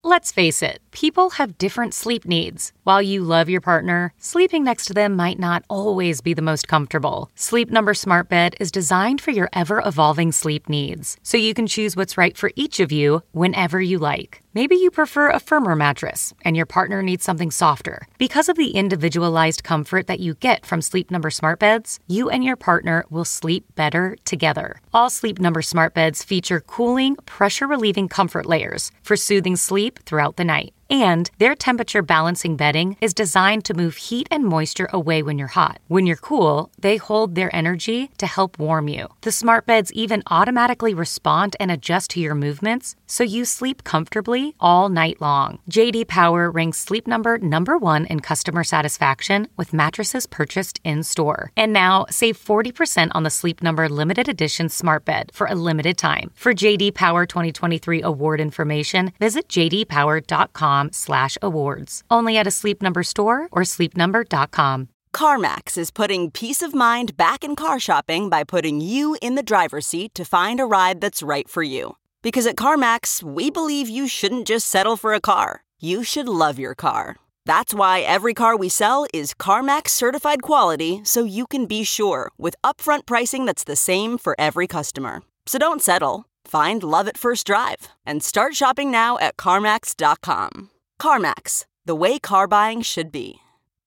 Let's face it, people have different sleep needs. While you love your partner, sleeping next to them might not always be the most comfortable. Sleep Number Smart Bed is designed for your ever-evolving sleep needs, so you can choose what's right for each of you whenever you like. Maybe you prefer a firmer mattress, and your partner needs something softer. Because of the individualized comfort that you get from Sleep Number Smart Beds, you and your partner will sleep better together. All Sleep Number Smart Beds feature cooling, pressure-relieving comfort layers for soothing sleep throughout the night. And their temperature balancing bedding is designed to move heat and moisture away when you're hot. When you're cool, they hold their energy to help warm you. The smart beds even automatically respond and adjust to your movements, so you sleep comfortably all night long. J.D. Power ranks Sleep Number #1 in customer satisfaction with mattresses purchased in-store. And now, save 40% on the Sleep Number limited edition smart bed for a limited time. For J.D. Power 2023 award information, visit jdpower.com/awards. Only at a Sleep Number store or sleepnumber.com. CarMax is putting peace of mind back in car shopping by putting you in the driver's seat to find a ride that's right for you. Because at CarMax, we believe you shouldn't just settle for a car. You should love your car. That's why every car we sell is CarMax certified quality, so you can be sure with upfront pricing that's the same for every customer. So don't settle. Find love at first drive and start shopping now at CarMax.com. CarMax, the way car buying should be.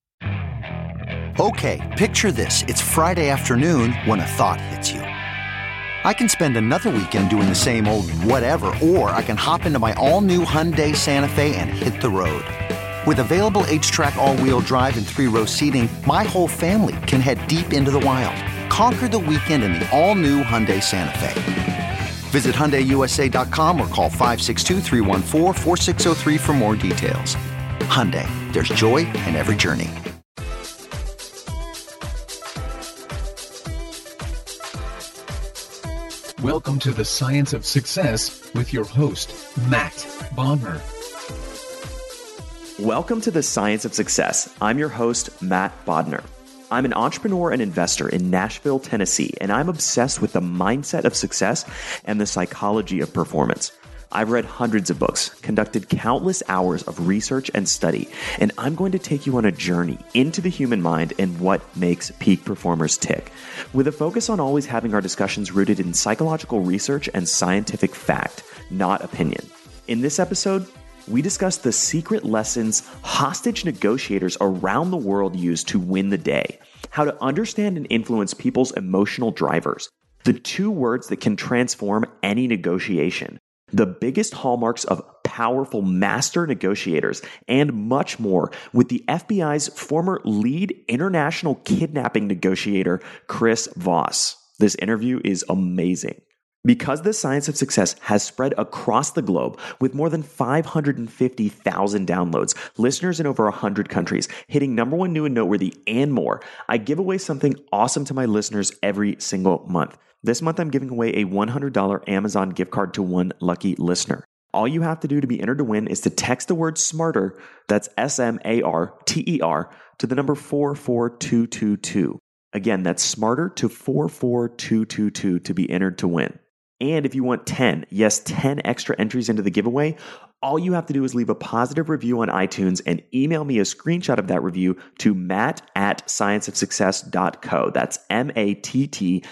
Okay, picture this. It's Friday afternoon when a thought hits you. I can spend another weekend doing the same old whatever, or I can hop into my all-new Hyundai Santa Fe and hit the road. With available H-Track all-wheel drive and 3-row seating, my whole family can head deep into the wild. Conquer the weekend in the all-new Hyundai Santa Fe. Visit HyundaiUSA.com or call 562-314-4603 for more details. Hyundai, there's joy in every journey. Welcome to the Science of Success with your host, Matt Bodmer. Welcome to the Science of Success. I'm your host, Matt Bodner. I'm an entrepreneur and investor in Nashville, Tennessee, and I'm obsessed with the mindset of success and the psychology of performance. I've read hundreds of books, conducted countless hours of research and study, and I'm going to take you on a journey into the human mind and what makes peak performers tick, with a focus on always having our discussions rooted in psychological research and scientific fact, not opinion. In this episode, we discuss the secret lessons hostage negotiators around the world use to win the day, how to understand and influence people's emotional drivers, the 2 words that can transform any negotiation, the biggest hallmarks of powerful master negotiators, and much more with the FBI's former lead international kidnapping negotiator, Chris Voss. This interview is amazing. Because the Science of Success has spread across the globe with more than 550,000 downloads, listeners in over 100 countries, hitting #1 new and noteworthy, and more, I give away something awesome to my listeners every single month. This month, I'm giving away a $100 Amazon gift card to one lucky listener. All you have to do to be entered to win is to text the word SMARTER, that's SMARTER, to the number 44222. Again, that's SMARTER to 44222 to be entered to win. And if you want 10 extra entries into the giveaway, all you have to do is leave a positive review on iTunes and email me a screenshot of that review to matt@scienceofsuccess.co. That's MATT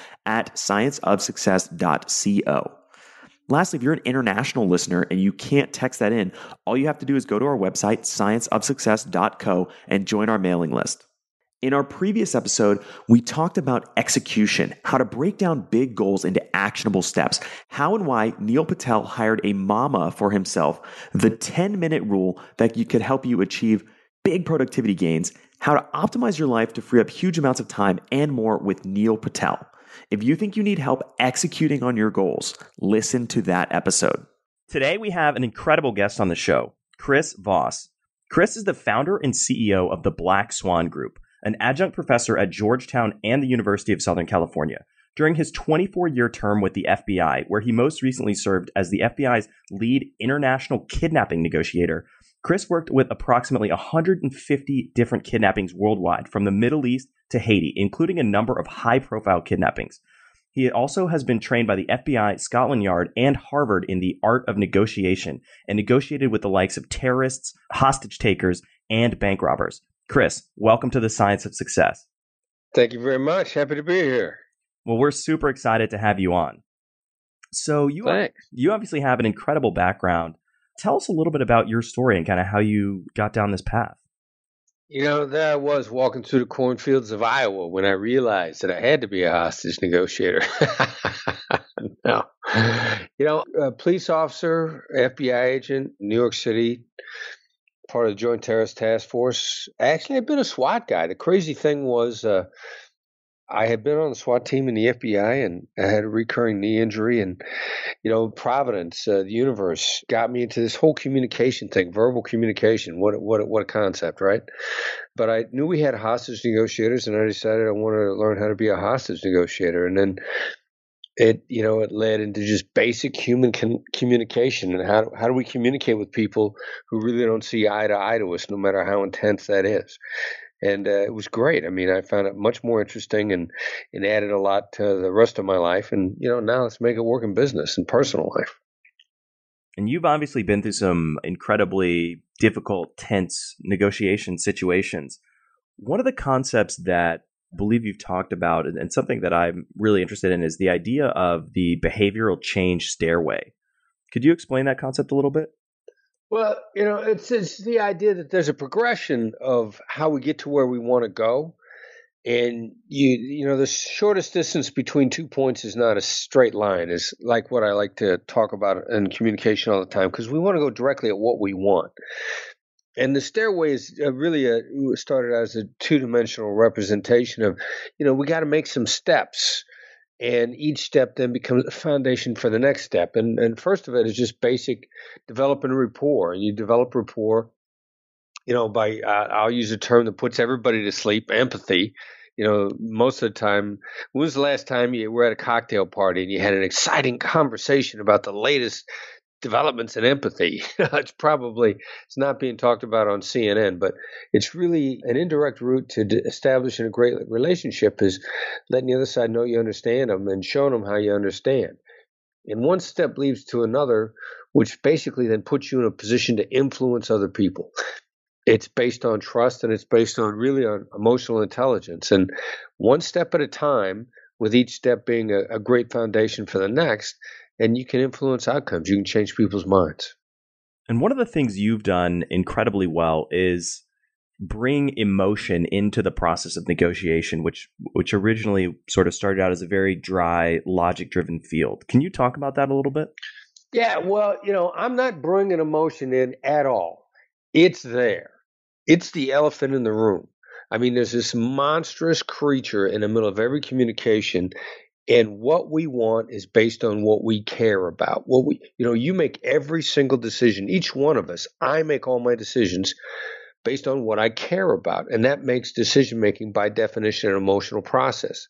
@scienceofsuccess.co. Lastly, if you're an international listener and you can't text that in, all you have to do is go to our website, scienceofsuccess.co, and join our mailing list. In our previous episode, we talked about execution, how to break down big goals into actionable steps, how and why Neil Patel hired a mama for himself, the 10-minute rule that could help you achieve big productivity gains, how to optimize your life to free up huge amounts of time, and more with Neil Patel. If you think you need help executing on your goals, listen to that episode. Today, we have an incredible guest on the show, Chris Voss. Chris is the founder and CEO of the Black Swan Group, an adjunct professor at Georgetown and the University of Southern California. During his 24-year term with the FBI, where he most recently served as the FBI's lead international kidnapping negotiator, Chris worked with approximately 150 different kidnappings worldwide, from the Middle East to Haiti, including a number of high-profile kidnappings. He also has been trained by the FBI, Scotland Yard, and Harvard in the art of negotiation and negotiated with the likes of terrorists, hostage takers, and bank robbers. Chris, welcome to the Science of Success. Thank you very much. Happy to be here. Well, we're super excited to have you on. So you obviously have an incredible background. Tell us a little bit about your story and kind of how you got down this path. There I was walking through the cornfields of Iowa when I realized that I had to be a hostage negotiator. No. A police officer, FBI agent, New York City, part of the Joint Terrorist Task Force. Actually, I've been a SWAT guy. The crazy thing was I had been on the SWAT team in the FBI, and I had a recurring knee injury. And, Providence, the universe, got me into this whole communication thing, verbal communication. What a concept, right? But I knew we had hostage negotiators, and I decided I wanted to learn how to be a hostage negotiator. And then it led into just basic human communication, and how do we communicate with people who really don't see eye to eye to us, no matter how intense that is. And it was great. I mean, I found it much more interesting and added a lot to the rest of my life. And, now let's make it work in business and personal life. And you've obviously been through some incredibly difficult, tense negotiation situations. One of the concepts that I believe you've talked about, and something that I'm really interested in, is the idea of the behavioral change stairway. Could you explain that concept a little bit? Well, it's the idea that there's a progression of how we get to where we want to go. And the shortest distance between 2 points is not a straight line, is like what I like to talk about in communication all the time, because we want to go directly at what we want. And the stairway is really started as a two-dimensional representation of, we got to make some steps. And each step then becomes a foundation for the next step. And first of it is just basic developing rapport. And you develop rapport, by, I'll use a term that puts everybody to sleep, empathy. Most of the time, when was the last time you were at a cocktail party and you had an exciting conversation about the latest developments in empathy? It's not being talked about on CNN, but it's really an indirect route to establishing a great relationship, is letting the other side know you understand them and showing them how you understand. And one step leads to another, which basically then puts you in a position to influence other people. It's based on trust, and it's based on emotional intelligence. And one step at a time, with each step being a great foundation for the next, and you can influence outcomes. You can change people's minds. And one of the things you've done incredibly well is bring emotion into the process of negotiation, which originally sort of started out as a very dry, logic-driven field. Can you talk about that a little bit? Yeah, well, I'm not bringing emotion in at all. It's there. It's the elephant in the room. I mean, there's this monstrous creature in the middle of every communication. And what we want is based on what we care about. You make every single decision, each one of us. I make all my decisions based on what I care about. And that makes decision-making, by definition, an emotional process.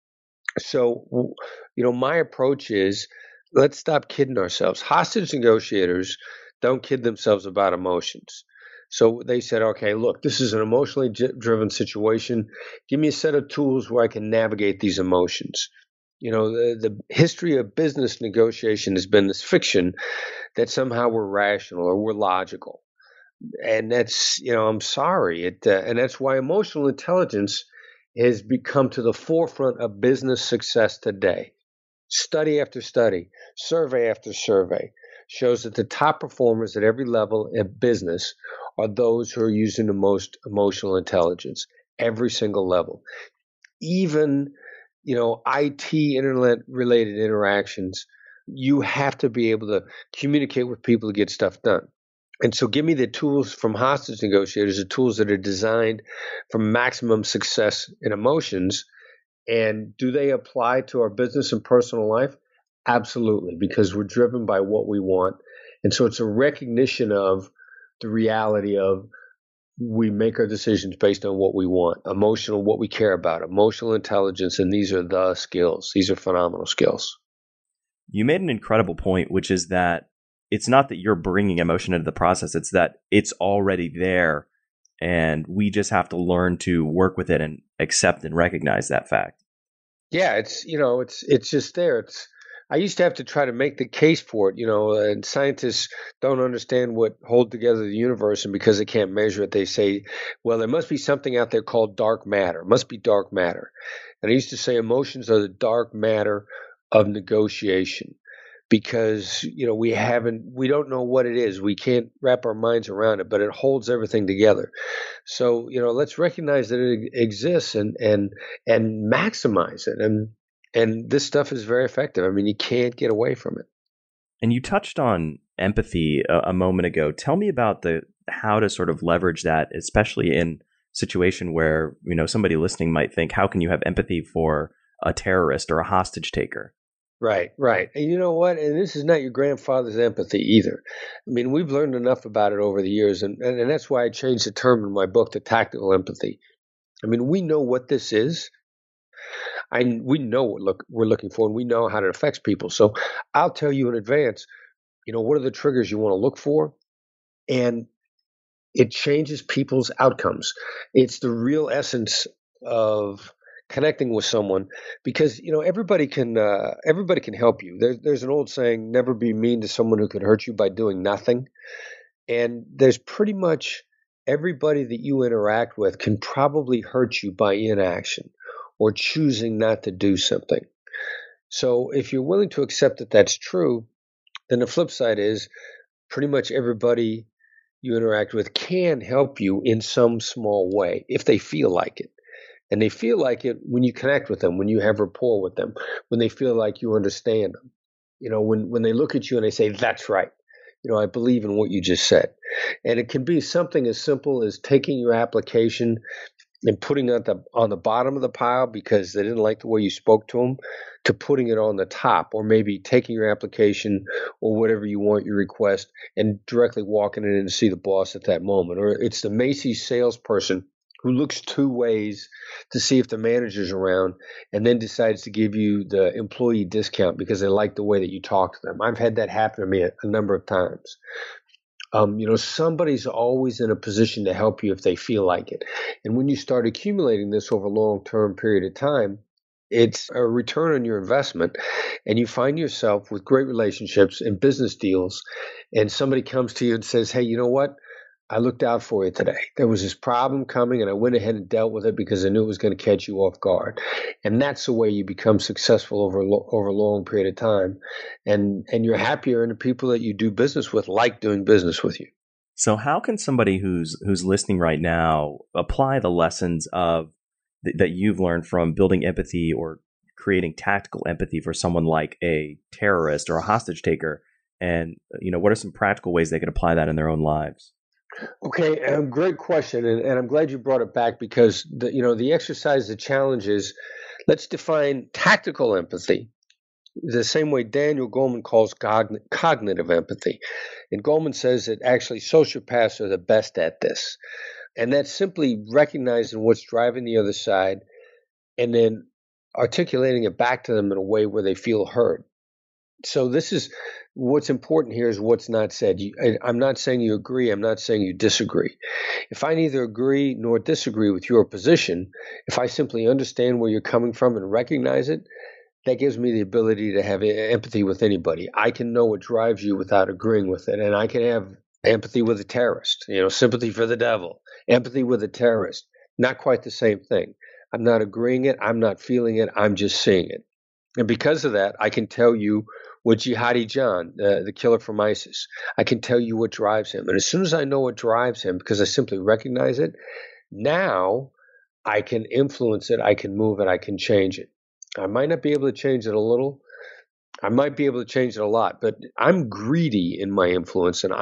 So, my approach is, let's stop kidding ourselves. Hostage negotiators don't kid themselves about emotions. So they said, okay, look, this is an emotionally driven situation. Give me a set of tools where I can navigate these emotions. The history of business negotiation has been this fiction that somehow we're rational or we're logical. And that's, I'm sorry. And that's why emotional intelligence has become to the forefront of business success today. Study after study, survey after survey shows that the top performers at every level of business are those who are using the most emotional intelligence, every single level. Even IT, internet-related interactions, you have to be able to communicate with people to get stuff done. And so give me the tools from hostage negotiators, the tools that are designed for maximum success in emotions. And do they apply to our business and personal life? Absolutely, because we're driven by what we want. And so it's a recognition of the reality of we make our decisions based on what we want, emotional, what we care about, emotional intelligence, and these are the skills. These are phenomenal skills. You made an incredible point, which is that it's not that you're bringing emotion into the process, it's that it's already there, and we just have to learn to work with it and accept and recognize that fact. Yeah, it's just there. I used to have to try to make the case for it, and scientists don't understand what hold together the universe, and because they can't measure it, they say, well, there must be something out there called dark matter. It must be dark matter. And I used to say emotions are the dark matter of negotiation because, we don't know what it is. We can't wrap our minds around it, but it holds everything together. So, let's recognize that it exists and maximize it. And this stuff is very effective. I mean, you can't get away from it. And you touched on empathy a moment ago. Tell me about how to sort of leverage that, especially in a situation where, somebody listening might think, how can you have empathy for a terrorist or a hostage taker? Right. And you know what? And this is not your grandfather's empathy either. I mean, we've learned enough about it over the years. And that's why I changed the term in my book to tactical empathy. I mean, we know what this is. We know what we're looking for, and we know how it affects people. So I'll tell you in advance, what are the triggers you want to look for? And it changes people's outcomes. It's the real essence of connecting with someone because, everybody can help you. There's an old saying, never be mean to someone who could hurt you by doing nothing. And there's pretty much everybody that you interact with can probably hurt you by inaction or choosing not to do something. So if you're willing to accept that that's true, then the flip side is pretty much everybody you interact with can help you in some small way if they feel like it. And they feel like it when you connect with them, when you have rapport with them, when they feel like you understand them. When they look at you and they say, that's right. I believe in what you just said. And it can be something as simple as taking your application and putting it on the bottom of the pile because they didn't like the way you spoke to them, to putting it on the top, or maybe taking your application or whatever you want, your request, and directly walking it in to see the boss at that moment. Or it's the Macy's salesperson who looks two ways to see if the manager's around and then decides to give you the employee discount because they like the way that you talk to them. I've had that happen to me a number of times. Somebody's always in a position to help you if they feel like it. And when you start accumulating this over a long-term period of time, it's a return on your investment. And you find yourself with great relationships and business deals. And somebody comes to you and says, hey, you know what? I looked out for you today. There was this problem coming and I went ahead and dealt with it because I knew it was going to catch you off guard. And that's the way you become successful over a long period of time. And you're happier, and the people that you do business with like doing business with you. So how can somebody who's listening right now apply the lessons of that you've learned from building empathy or creating tactical empathy for someone like a terrorist or a hostage taker? And, what are some practical ways they could apply that in their own lives? Okay, great question, and I'm glad you brought it back because the exercise, the challenge is, let's define tactical empathy the same way Daniel Goleman calls cognitive empathy. And Goleman says that actually sociopaths are the best at this, and that's simply recognizing what's driving the other side and then articulating it back to them in a way where they feel heard. So this is what's important here is what's not said. I'm not saying you agree. I'm not saying you disagree. If I neither agree nor disagree with your position, if I simply understand where you're coming from and recognize it, that gives me the ability to have empathy with anybody. I can know what drives you without agreeing with it. And I can have empathy with a terrorist, sympathy for the devil, empathy with a terrorist. Not quite the same thing. I'm not agreeing it. I'm not feeling it. I'm just seeing it. And because of that, I can tell you what Jihadi John, the killer from ISIS, I can tell you what drives him. And as soon as I know what drives him, because I simply recognize it, now I can influence it, I can move it, I can change it. I might not be able to change it a little. I might be able to change it a lot, but I'm greedy in my influence, and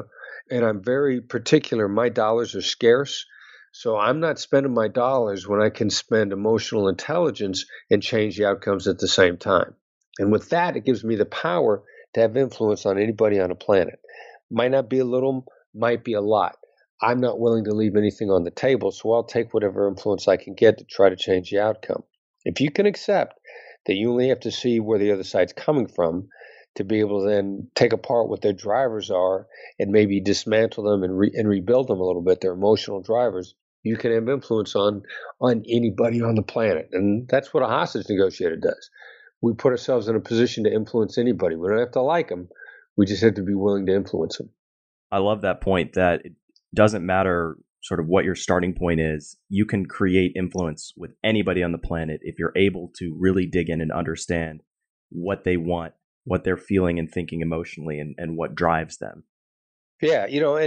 I'm very particular. My dollars are scarce. So I'm not spending my dollars when I can spend emotional intelligence and change the outcomes at the same time. And with that, it gives me the power to have influence on anybody on the planet. Might not be a little, might be a lot. I'm not willing to leave anything on the table, so I'll take whatever influence I can get to try to change the outcome. If you can accept that you only have to see where the other side's coming from to be able to then take apart what their drivers are and maybe dismantle them and rebuild them a little bit, their emotional drivers, you can have influence on anybody on the planet. And that's what a hostage negotiator does. We put ourselves in a position to influence anybody. We don't have to like them. We just have to be willing to influence them. I love that point that it doesn't matter sort of what your starting point is. You can create influence with anybody on the planet if you're able to really dig in and understand what they want, what they're feeling and thinking emotionally, and what drives them. Yeah,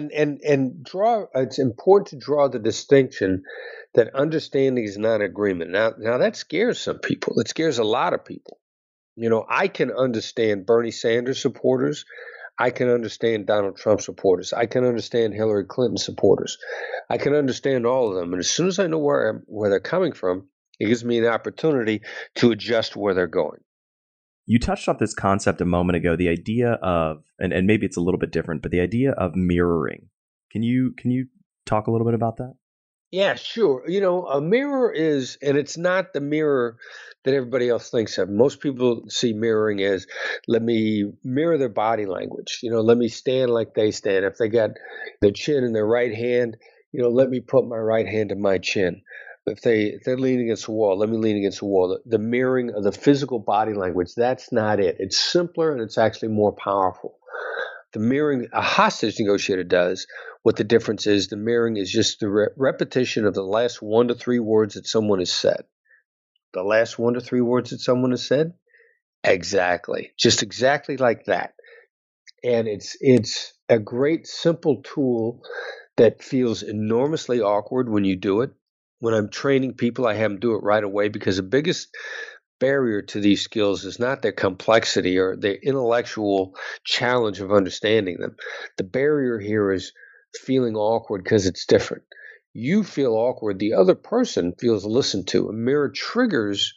and draw. It's important to draw the distinction that understanding is not agreement. Now that scares some people. It scares a lot of people. I can understand Bernie Sanders supporters. I can understand Donald Trump supporters. I can understand Hillary Clinton supporters. I can understand all of them. And as soon as I know where they're coming from, it gives me an opportunity to adjust where they're going. You touched on this concept a moment ago, the idea of, and maybe it's a little bit different, but the idea of mirroring. Can you talk a little bit about that? Yeah, sure. A mirror is, and it's not the mirror that everybody else thinks of. Most people see mirroring as, let me mirror their body language. Let me stand like they stand. If they got their chin in their right hand, let me put my right hand to my chin. If they're leaning against the wall, let me lean against the wall. The mirroring of the physical body language, that's not it. It's simpler and it's actually more powerful. The mirroring a hostage negotiator does, what the difference is, the mirroring is just the repetition of the last 1 to 3 words that someone has said. The last 1 to 3 words that someone has said? Exactly. Just exactly like that. And it's a great simple tool that feels enormously awkward when you do it. When I'm training people, I have them do it right away because the biggest barrier to these skills is not their complexity or their intellectual challenge of understanding them. The barrier here is feeling awkward because it's different. You feel awkward. The other person feels listened to. A mirror triggers,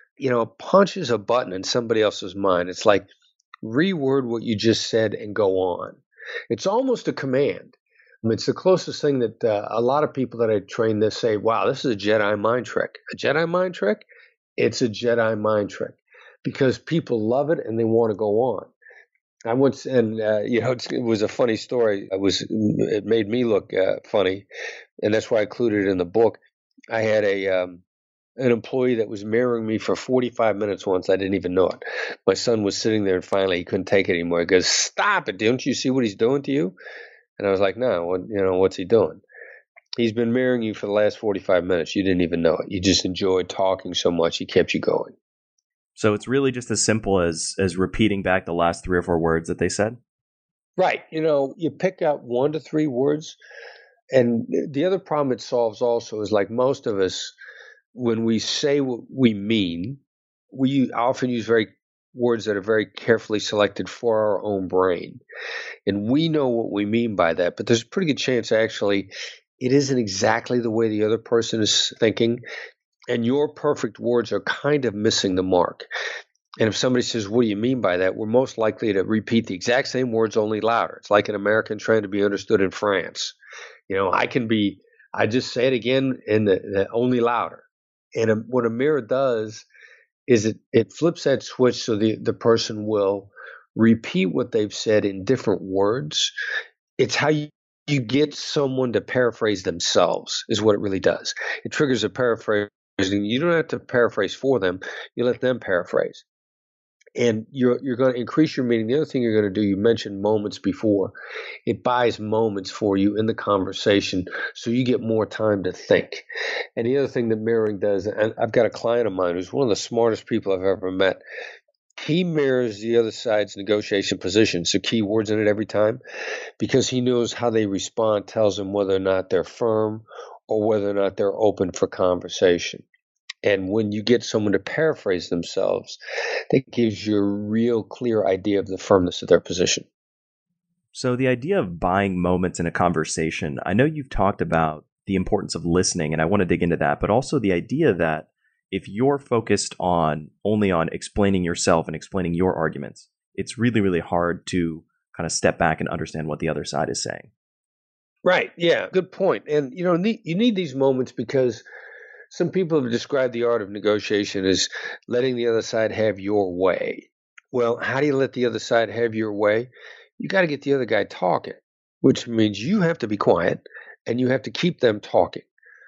punches a button in somebody else's mind. It's like reword what you just said and go on. It's almost a command. It's the closest thing that a lot of people that I train this say, wow, this is a Jedi mind trick. A Jedi mind trick? It's a Jedi mind trick because people love it and they want to go on. I once, and it was a funny story. It made me look funny, and that's why I included it in the book. I had an employee that was mirroring me for 45 minutes once. I didn't even know it. My son was sitting there, and finally he couldn't take it anymore. He goes, "Stop it! Don't you see what he's doing to you?" And I was like, "No, what's he doing?" He's been mirroring you for the last 45 minutes. You didn't even know it. You just enjoyed talking so much, he kept you going. So it's really just as simple as repeating back the last 3 or 4 words that they said? Right. You pick out 1 to 3 words. And the other problem it solves also is, like most of us, when we say what we mean, we often use words that are very carefully selected for our own brain. And we know what we mean by that, but there's a pretty good chance actually it isn't exactly the way the other person is thinking. And your perfect words are kind of missing the mark. And if somebody says, what do you mean by that? We're most likely to repeat the exact same words, only louder. It's like an American trying to be understood in France. I just say it again in the only louder. And what a mirror does is it flips that switch so the person will repeat what they've said in different words. It's how you get someone to paraphrase themselves is what it really does. It triggers a paraphrase. You don't have to paraphrase for them. You let them paraphrase. And you're going to increase your meaning. The other thing you're going to do, you mentioned moments before. It buys moments for you in the conversation so you get more time to think. And the other thing that mirroring does, and I've got a client of mine who's one of the smartest people I've ever met. He mirrors the other side's negotiation position, so key words in it every time, because he knows how they respond tells him whether or not they're firm or whether or not they're open for conversation. And when you get someone to paraphrase themselves, that gives you a real clear idea of the firmness of their position. So the idea of buying moments in a conversation, I know you've talked about the importance of listening, and I want to dig into that, but also the idea that if you're focused only on explaining yourself and explaining your arguments, it's really, really hard to kind of step back and understand what the other side is saying. Right. Yeah. Good point. And, you need these moments because some people have described the art of negotiation as letting the other side have your way. Well, how do you let the other side have your way? You got to get the other guy talking, which means you have to be quiet and you have to keep them talking.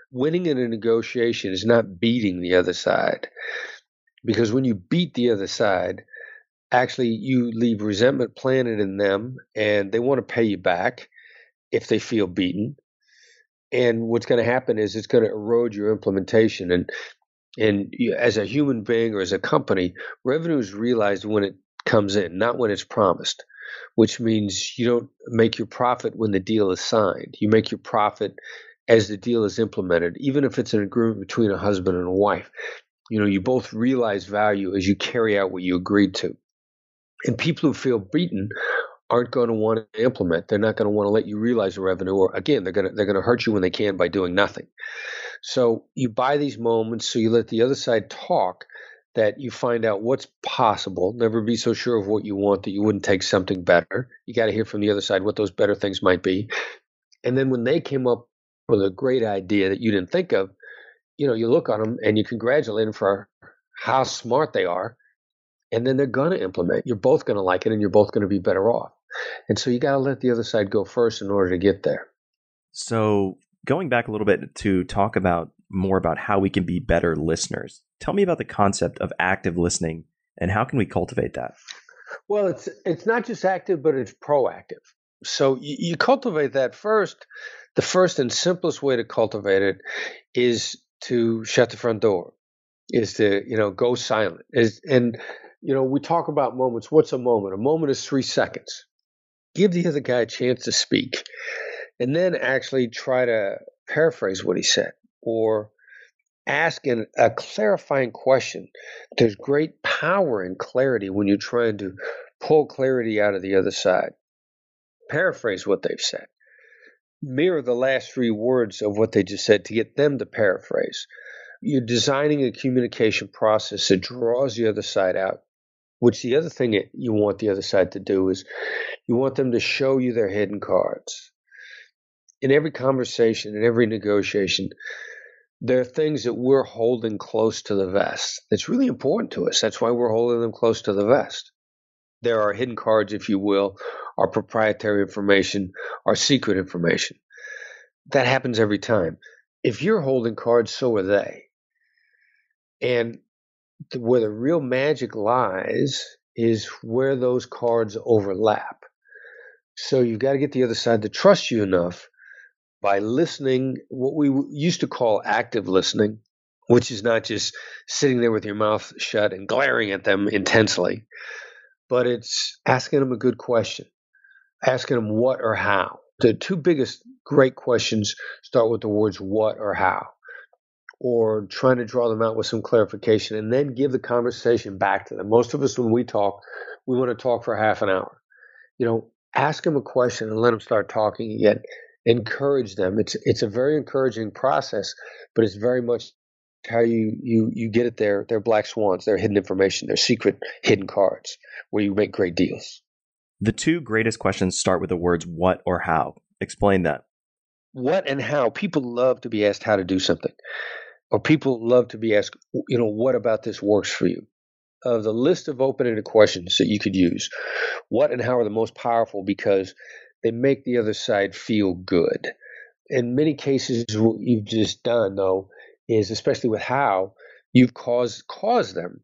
winning in a negotiation is not beating the other side, because when you beat the other side, actually you leave resentment planted in them, and they want to pay you back if they feel beaten. And what's going to happen is it's going to erode your implementation. And you, as a human being or as a company, revenue is realized when it comes in, not when it's promised, which means you don't make your profit when the deal is signed. You make your profit as the deal is implemented, even if it's an agreement between a husband and a wife. You both realize value as you carry out what you agreed to. And people who feel beaten aren't going to want to implement. They're not going to want to let you realize the revenue, or again, they're going to hurt you when they can by doing nothing. So you buy these moments, so you let the other side talk, that you find out what's possible. Never be so sure of what you want that you wouldn't take something better. You got to hear from the other side what those better things might be. And then when they came up with a great idea that you didn't think of, you look on them and you congratulate them for how smart they are. And then they're going to implement. You're both going to like it, and you're both going to be better off. And so you got to let the other side go first in order to get there. So going back a little bit to talk about more about how we can be better listeners, tell me about the concept of active listening and how can we cultivate that? Well, it's not just active, but it's proactive. So you cultivate that first. The first and simplest way to cultivate it is to shut the front door, is to, go silent. We talk about moments. What's a moment? A moment is 3 seconds. Give the other guy a chance to speak, and then actually try to paraphrase what he said or ask a clarifying question. There's great power in clarity when you're trying to pull clarity out of the other side. Paraphrase what they've said. Mirror the last 3 words of what they just said to get them to paraphrase. You're designing a communication process that draws the other side out, which the other thing that you want the other side to do is you want them to show you their hidden cards. In every conversation, in every negotiation, there are things that we're holding close to the vest. It's really important to us. That's why we're holding them close to the vest. There are hidden cards, if you will, our proprietary information, our secret information. That happens every time. If you're holding cards, so are they. And where the real magic lies is where those cards overlap. So you've got to get the other side to trust you enough by listening, what we used to call active listening, which is not just sitting there with your mouth shut and glaring at them intensely, but it's asking them a good question, asking them what or how. The 2 biggest great questions start with the words what or how, or trying to draw them out with some clarification, and then give the conversation back to them. Most of us, when we talk, we want to talk for half an hour. Ask them a question and let them start talking again. Encourage them. It's a very encouraging process, but it's very much how you get it there. They're black swans, they're hidden information, they're secret hidden cards where you make great deals. The 2 greatest questions start with the words what or how. Explain that. What and how. People love to be asked how to do something, or people love to be asked, what about this works for you? Of the list of open-ended questions that you could use, what and how are the most powerful because they make the other side feel good. In many cases, what you've just done, though, is, especially with how, you've caused them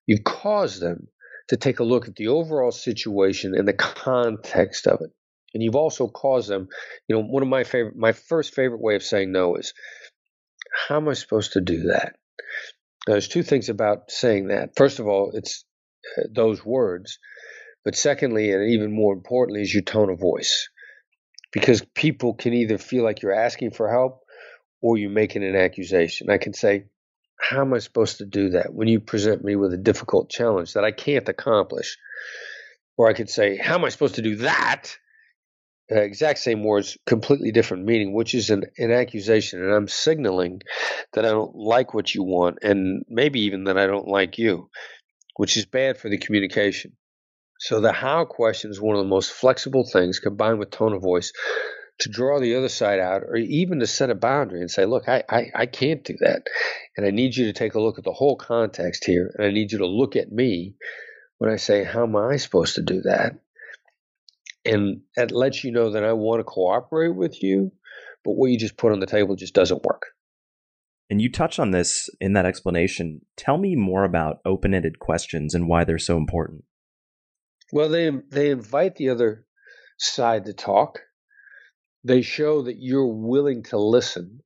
to take a look at the overall situation and the context of it. And you've also caused them, one of my first favorite way of saying no is, how am I supposed to do that? Now, there's 2 things about saying that. First of all, it's those words. But secondly, and even more importantly, is your tone of voice. Because people can either feel like you're asking for help or you're making an accusation. I can say, how am I supposed to do that when you present me with a difficult challenge that I can't accomplish? Or I could say, how am I supposed to do that? Exact same words, completely different meaning, which is an accusation. And I'm signaling that I don't like what you want, and maybe even that I don't like you, which is bad for the communication. So the how question is one of the most flexible things, combined with tone of voice, to draw the other side out, or even to set a boundary and say, look, I can't do that. And I need you to take a look at the whole context here. And I need you to look at me when I say, how am I supposed to do that? And that lets you know that I want to cooperate with you, but what you just put on the table just doesn't work. And you touched on this in that explanation. Tell me more about open-ended questions and why they're so important. Well, they invite the other side to talk. They show that you're willing to listen.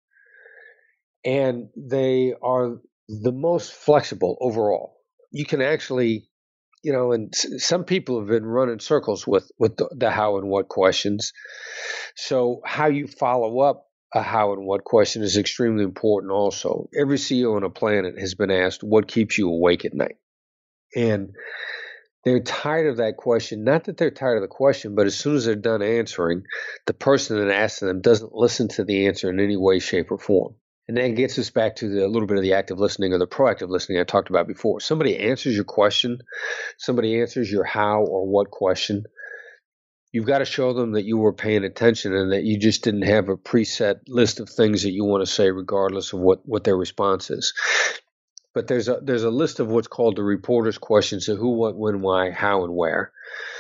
And they are the most flexible overall. You can actually, and some people have been running circles with the how and what questions. So how you follow up a how and what question is extremely important also. Every CEO on a planet has been asked, what keeps you awake at night? And they're tired of that question. Not that they're tired of the question, but as soon as they're done answering, the person that asked them doesn't listen to the answer in any way, shape, or form. And that gets us back to a little bit of the active listening or the proactive listening I talked about before. Somebody answers your question, somebody answers your how or what question. You've got to show them that you were paying attention and that you just didn't have a preset list of things that you want to say regardless of what their response is. But there's a list of what's called the reporter's questions, so who, what, when, why, how, and where.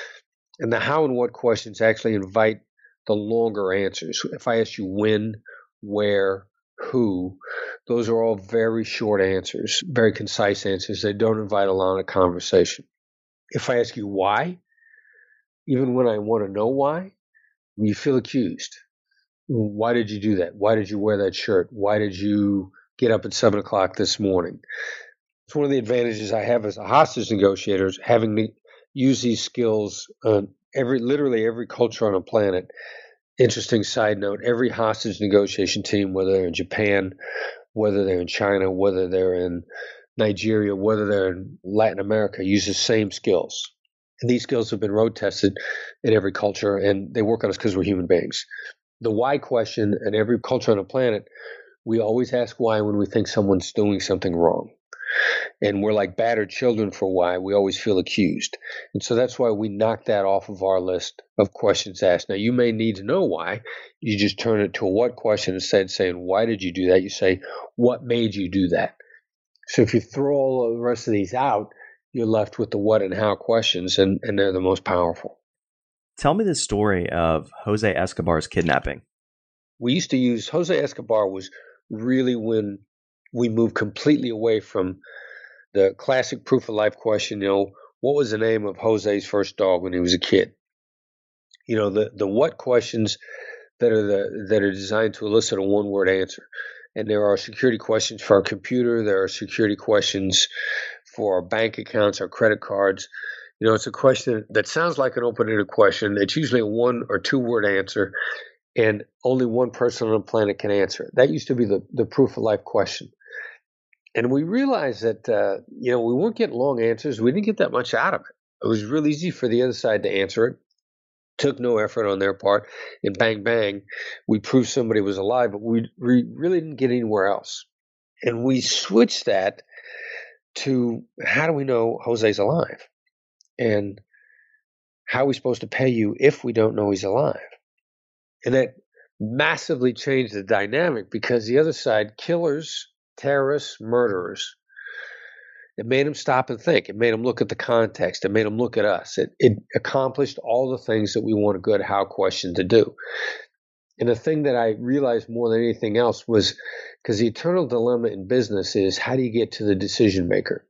And the how and what questions actually invite the longer answers. If I ask you when, where, who, those are all very short answers, very concise answers. They don't invite a lot of conversation. If I ask you why, even when I want to know why, you feel accused. Why did you do that? Why did you wear that shirt? Why did you get up at 7 o'clock this morning? It's one of the advantages I have as a hostage negotiator, is having to use these skills on literally every culture on the planet. Interesting side note, every hostage negotiation team, whether they're in Japan, whether they're in China, whether they're in Nigeria, whether they're in Latin America, use the same skills. And these skills have been road tested in every culture, and they work on us because we're human beings. The why question in every culture on the planet, we always ask why when we think someone's doing something wrong. And we're like battered children for why. We always feel accused. And so that's why we knock that off of our list of questions asked. Now, you may need to know why. You just turn it to a what question instead of saying, why did you do that? You say, what made you do that? So if you throw all the rest of these out, you're left with the what and how questions, and they're the most powerful. Tell me the story of Jose Escobar's kidnapping. We used to use Jose Escobar was really when we moved completely away from the classic proof of life question, what was the name of Jose's first dog when he was a kid? The what questions that are designed to elicit a one-word answer. And there are security questions for our computer. There are security questions for our bank accounts, our credit cards. It's a question that sounds like an open-ended question. It's usually a one or two-word answer, and only one person on the planet can answer it. That used to be the proof of life question. And we realized that, we weren't getting long answers. We didn't get that much out of it. It was real easy for the other side to answer it. Took no effort on their part. And bang, bang, we proved somebody was alive, but we really didn't get anywhere else. And we switched that to, how do we know Jose's alive? And how are we supposed to pay you if we don't know he's alive? And that massively changed the dynamic, because the other side, killers, terrorists, murderers, it made them stop and think. It made them look at the context. It made them look at us. It accomplished all the things that we want a good how question to do. And the thing that I realized more than anything else was, because the eternal dilemma in business is, how do you get to the decision maker?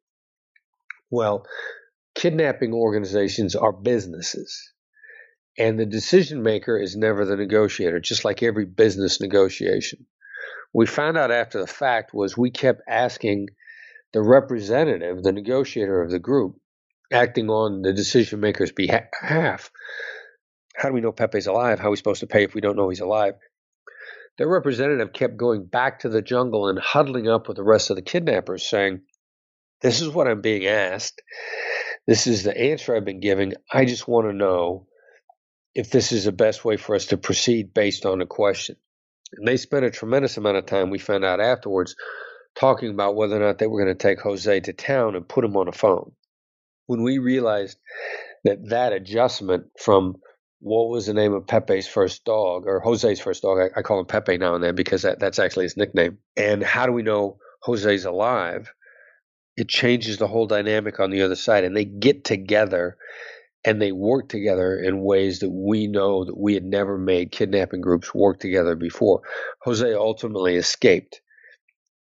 Well, kidnapping organizations are businesses. And the decision maker is never the negotiator, just like every business negotiation. We found out after the fact was we kept asking the representative, the negotiator of the group, acting on the decision maker's behalf, how do we know Pepe's alive? How are we supposed to pay if we don't know he's alive? Their representative kept going back to the jungle and huddling up with the rest of the kidnappers saying, this is what I'm being asked. This is the answer I've been giving. I just want to know if this is the best way for us to proceed based on the question. And they spent a tremendous amount of time, we found out afterwards, talking about whether or not they were going to take Jose to town and put him on a phone. When we realized that adjustment from what was the name of Pepe's first dog, or Jose's first dog, I call him Pepe now and then because that's actually his nickname, and how do we know Jose's alive, it changes the whole dynamic on the other side. And they get together and they work together in ways that we know that we had never made kidnapping groups work together before. Jose ultimately escaped.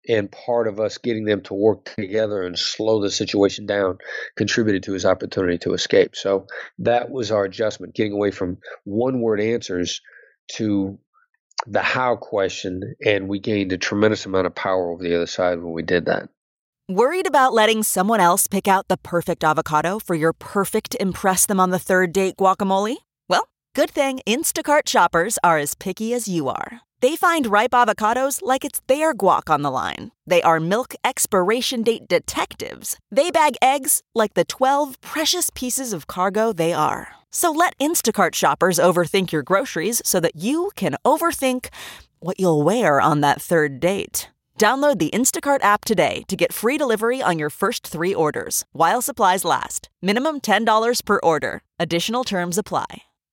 And part of us getting them to work together and slow the situation down contributed to his opportunity to escape. So that was our adjustment, getting away from one-word answers to the how question, and we gained a tremendous amount of power over the other side when we did that. Worried about letting someone else pick out the perfect avocado for your perfect impress them on the third date guacamole? Well, good thing Instacart shoppers are as picky as you are. They find ripe avocados like it's their guac on the line. They are milk expiration date detectives. They bag eggs like the 12 precious pieces of cargo they are. So let Instacart shoppers overthink your groceries so that you can overthink what you'll wear on that third date. Download the Instacart app today to get free delivery on your first 3 orders, while supplies last. Minimum $10 per order. Additional terms apply.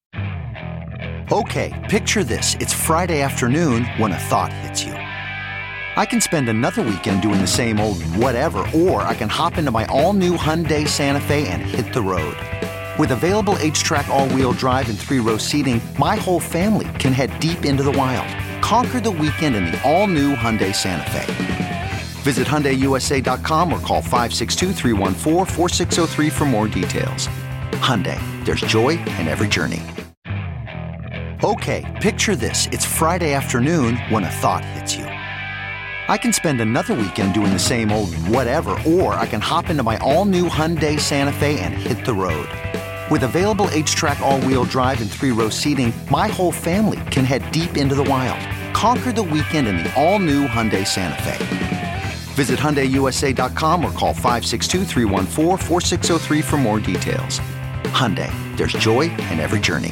Okay, picture this. It's Friday afternoon when a thought hits you. I can spend another weekend doing the same old whatever, or I can hop into my all-new Hyundai Santa Fe and hit the road. With available H-Track all-wheel drive and 3-row seating, my whole family can head deep into the wild. Conquer the weekend in the all-new Hyundai Santa Fe. Visit HyundaiUSA.com or call 562-314-4603 for more details. Hyundai, there's joy in every journey. Okay, picture this. It's Friday afternoon when a thought hits you. I can spend another weekend doing the same old whatever, or I can hop into my all-new Hyundai Santa Fe and hit the road. With available H-Track all-wheel drive and 3-row seating, my whole family can head deep into the wild. Conquer the weekend in the all-new Hyundai Santa Fe. Visit HyundaiUSA.com or call 562-314-4603 for more details. Hyundai, there's joy in every journey.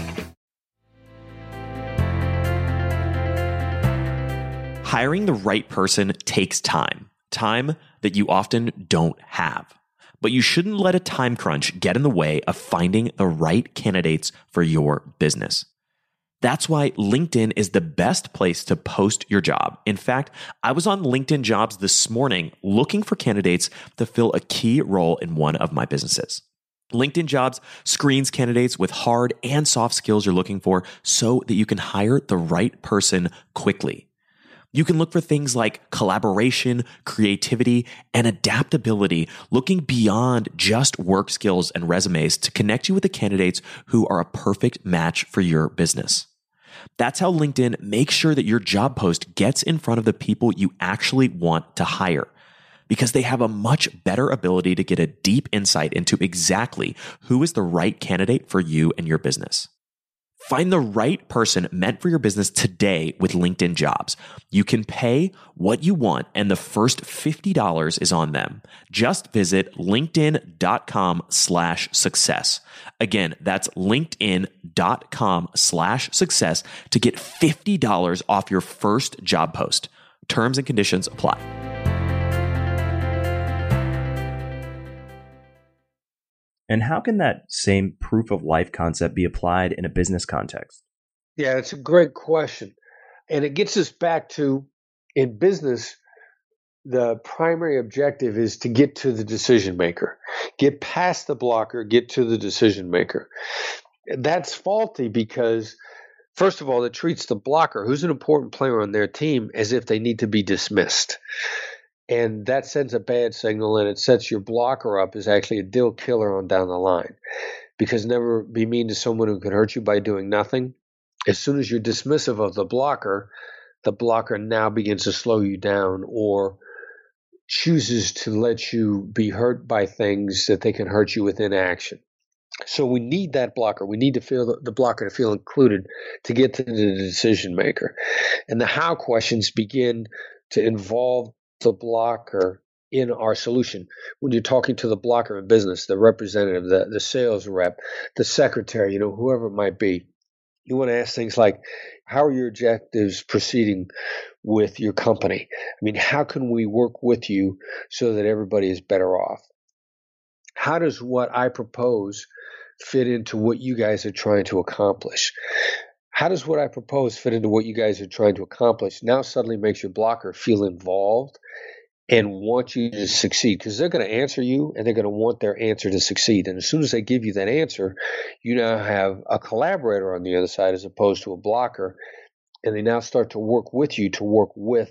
Hiring the right person takes time that you often don't have. But you shouldn't let a time crunch get in the way of finding the right candidates for your business. That's why LinkedIn is the best place to post your job. In fact, I was on LinkedIn Jobs this morning looking for candidates to fill a key role in one of my businesses. LinkedIn Jobs screens candidates with hard and soft skills you're looking for so that you can hire the right person quickly. You can look for things like collaboration, creativity, and adaptability, looking beyond just work skills and resumes to connect you with the candidates who are a perfect match for your business. That's how LinkedIn makes sure that your job post gets in front of the people you actually want to hire, because they have a much better ability to get a deep insight into exactly who is the right candidate for you and your business. Find the right person meant for your business today with LinkedIn Jobs. You can pay what you want, and the first $50 is on them. Just visit linkedin.com/success. Again, that's linkedin.com/success to get $50 off your first job post. Terms and conditions apply. And how can that same proof of life concept be applied in a business context? Yeah, it's a great question. And it gets us back to, in business, the primary objective is to get to the decision maker. Get past the blocker, get to the decision maker. That's faulty because, first of all, it treats the blocker, who's an important player on their team, as if they need to be dismissed. And that sends a bad signal, and it sets your blocker up as actually a deal killer on down the line. Because never be mean to someone who can hurt you by doing nothing. As soon as you're dismissive of the blocker now begins to slow you down or chooses to let you be hurt by things that they can hurt you with inaction. So we need that blocker. We need to feel the blocker to feel included to get to the decision maker. And the how questions begin to involve the blocker in our solution. When you're talking to the blocker in business, the representative, the sales rep, the secretary, whoever it might be, you want to ask things like, how are your objectives proceeding with your company? I mean, how can we work with you so that everybody is better off? How does what I propose fit into what you guys are trying to accomplish? How does what I propose fit into what you guys are trying to accomplish? Now suddenly makes your blocker feel involved and want you to succeed, because they're going to answer you and they're going to want their answer to succeed. And as soon as they give you that answer, you now have a collaborator on the other side as opposed to a blocker, and they now start to work with you to work with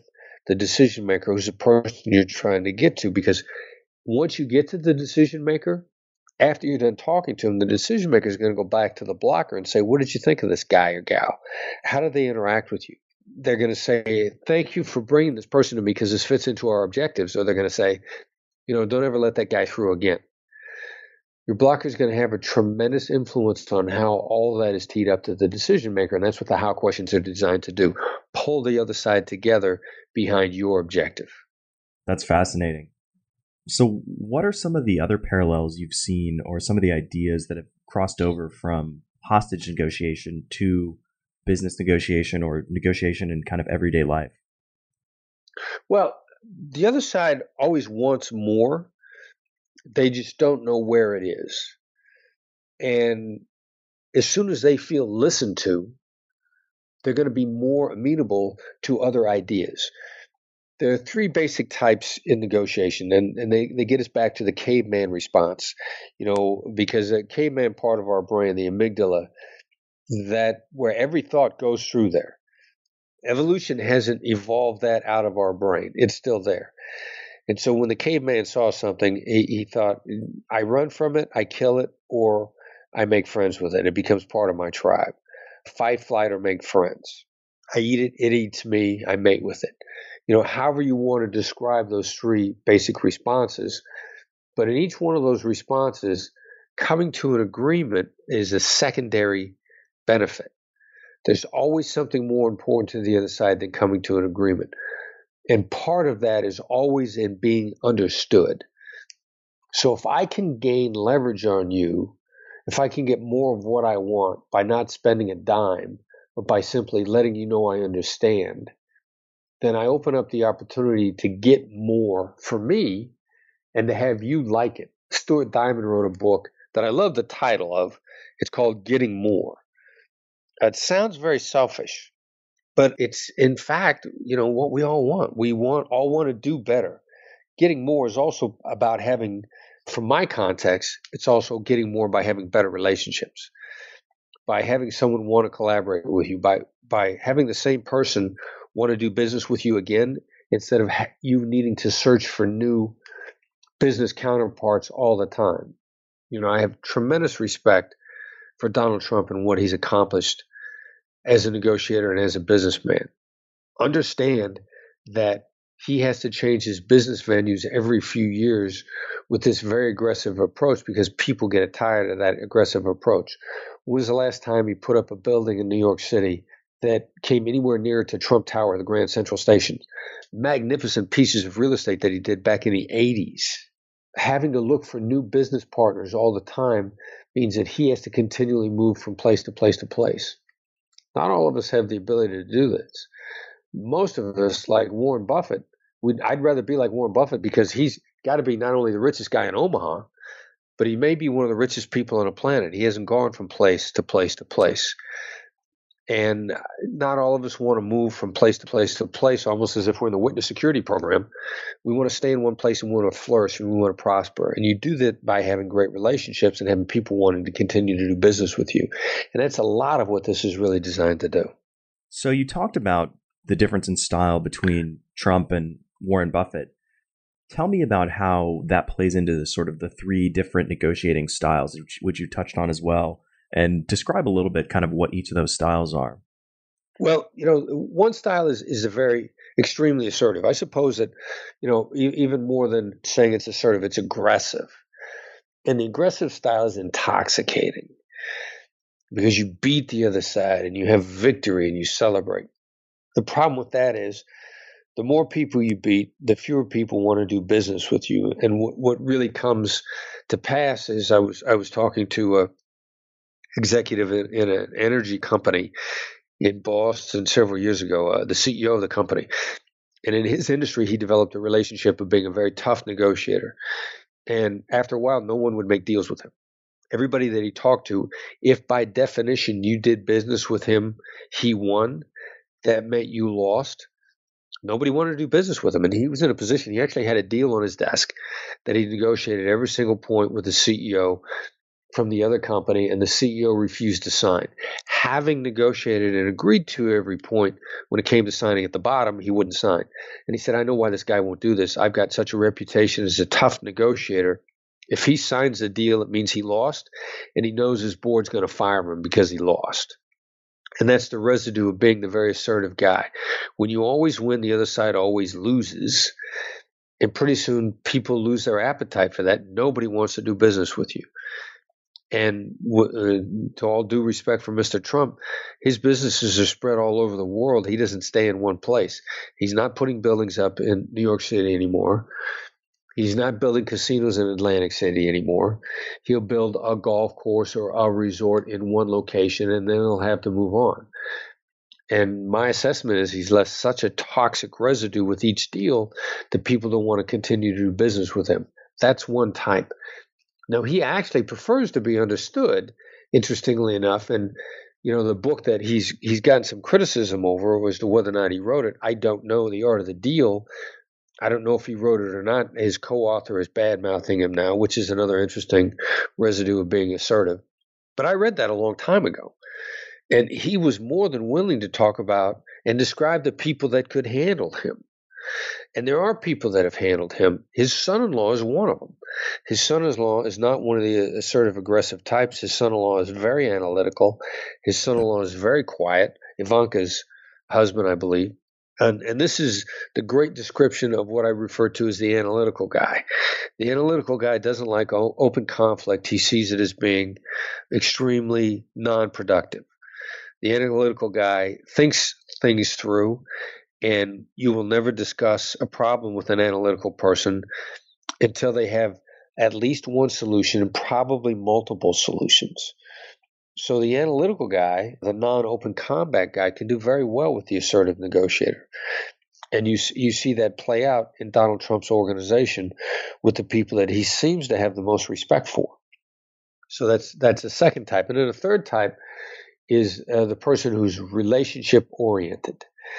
the decision maker, who's the person you're trying to get to. Because once you get to the decision maker, after you're done talking to him, the decision maker is going to go back to the blocker and say, what did you think of this guy or gal? How did they interact with you? They're going to say, thank you for bringing this person to me because this fits into our objectives. Or they're going to say, don't ever let that guy through again. Your blocker is going to have a tremendous influence on how all of that is teed up to the decision maker. And that's what the how questions are designed to do. Pull the other side together behind your objective. That's fascinating. So what are some of the other parallels you've seen or some of the ideas that have crossed over from hostage negotiation to business negotiation or negotiation in kind of everyday life? Well, the other side always wants more. They just don't know where it is. And as soon as they feel listened to, they're going to be more amenable to other ideas. There are three basic types in negotiation, and they get us back to the caveman response, because the caveman part of our brain, the amygdala, that where every thought goes through there. Evolution hasn't evolved that out of our brain. It's still there. And so when the caveman saw something, he thought, I run from it, I kill it, or I make friends with it. It becomes part of my tribe. Fight, flight, or make friends. I eat it, it eats me, I mate with it. However you want to describe those three basic responses. But in each one of those responses, coming to an agreement is a secondary benefit. There's always something more important to the other side than coming to an agreement. And part of that is always in being understood. So if I can gain leverage on you, if I can get more of what I want by not spending a dime, but by simply letting you know I understand, then I open up the opportunity to get more for me and to have you like it. Stuart Diamond wrote a book that I love the title of. It's called Getting More. It sounds very selfish, but it's in fact, what we all want. We all want to do better. Getting more is also about having, from my context, it's also getting more by having better relationships, by having someone want to collaborate with you, by having the same person want to do business with you again, instead of you needing to search for new business counterparts all the time. I have tremendous respect for Donald Trump and what he's accomplished as a negotiator and as a businessman. Understand that he has to change his business venues every few years with this very aggressive approach because people get tired of that aggressive approach. When was the last time he put up a building in New York City that came anywhere near to Trump Tower, the Grand Central Station? Magnificent pieces of real estate that he did back in the 80s. Having to look for new business partners all the time means that he has to continually move from place to place to place. Not all of us have the ability to do this. Most of us, like Warren Buffett, I'd rather be like Warren Buffett because he's got to be not only the richest guy in Omaha, but he may be one of the richest people on the planet. He hasn't gone from place to place to place. And not all of us want to move from place to place to place, almost as if we're in the witness security program. We want to stay in one place and we want to flourish and we want to prosper. And you do that by having great relationships and having people wanting to continue to do business with you. And that's a lot of what this is really designed to do. So you talked about the difference in style between Trump and Warren Buffett. Tell me about how that plays into the three different negotiating styles, which you touched on as well. And describe a little bit kind of what each of those styles are. Well, one style is a very extremely assertive. I suppose that, even more than saying it's assertive, it's aggressive. And the aggressive style is intoxicating because you beat the other side and you have victory and you celebrate. The problem with that is the more people you beat, the fewer people want to do business with you. And what really comes to pass is I was talking to a executive in an energy company in Boston several years ago, the CEO of the company. And in his industry, he developed a relationship of being a very tough negotiator. And after a while, no one would make deals with him. Everybody that he talked to, if by definition you did business with him, he won, that meant you lost. Nobody wanted to do business with him. And he was in a position, he actually had a deal on his desk that he negotiated every single point with the CEO from the other company, and the CEO refused to sign. Having negotiated and agreed to every point, when it came to signing at the bottom, he wouldn't sign. And he said, I know why this guy won't do this. I've got such a reputation as a tough negotiator. If he signs the deal, it means he lost, and he knows his board's going to fire him because he lost. And that's the residue of being the very assertive guy. When you always win, the other side always loses. And pretty soon people lose their appetite for that. Nobody wants to do business with you. And to all due respect for Mr. Trump, his businesses are spread all over the world. He doesn't stay in one place. He's not putting buildings up in New York City anymore. He's not building casinos in Atlantic City anymore. He'll build a golf course or a resort in one location, and then he'll have to move on. And my assessment is he's left such a toxic residue with each deal that people don't want to continue to do business with him. That's one type. Now, he actually prefers to be understood, interestingly enough, and the book that he's gotten some criticism over as to whether or not he wrote it. I don't know. The Art of the Deal. I don't know if he wrote it or not. His co-author is bad-mouthing him now, which is another interesting residue of being assertive. But I read that a long time ago. And he was more than willing to talk about and describe the people that could handle him. And there are people that have handled him. His son-in-law is one of them. His son-in-law is not one of the assertive, aggressive types. His son-in-law is very analytical. His son-in-law is very quiet. Ivanka's husband, I believe. And this is the great description of what I refer to as the analytical guy. The analytical guy doesn't like open conflict. He sees it as being extremely non-productive. The analytical guy thinks things through, and you will never discuss a problem with an analytical person until they have at least one solution and probably multiple solutions. So the analytical guy, the non-open combat guy, can do very well with the assertive negotiator. And you see that play out in Donald Trump's organization with the people that he seems to have the most respect for. So that's a second type. And then a third type is the person who's relationship oriented.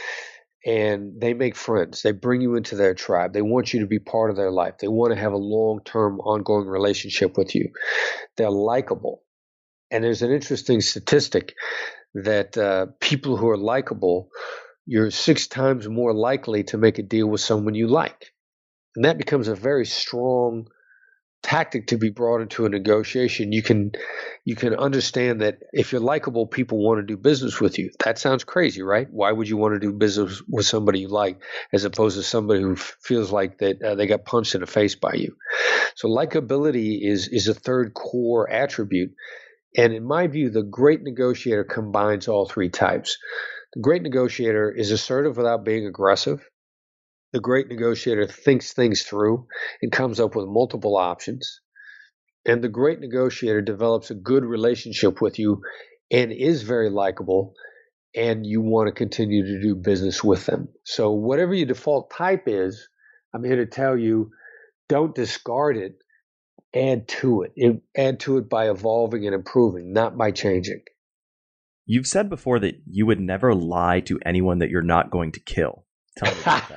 And they make friends. They bring you into their tribe. They want you to be part of their life. They want to have a long-term ongoing relationship with you. They're likable. And there's an interesting statistic that people who are likable, you're 6 times more likely to make a deal with someone you like. And that becomes a very strong tactic to be brought into a negotiation. You can understand that if you're likable, people want to do business with you. That sounds crazy, right? Why would you want to do business with somebody you like as opposed to somebody who feels like that they got punched in the face by you? So likability is a third core attribute. And in my view, the great negotiator combines all 3 types. The great negotiator is assertive without being aggressive. The great negotiator thinks things through and comes up with multiple options. And the great negotiator develops a good relationship with you and is very likable, and you want to continue to do business with them. So whatever your default type is, I'm here to tell you, don't discard it. Add to it. Add to it by evolving and improving, not by changing. You've said before that you would never lie to anyone that you're not going to kill. Tell me about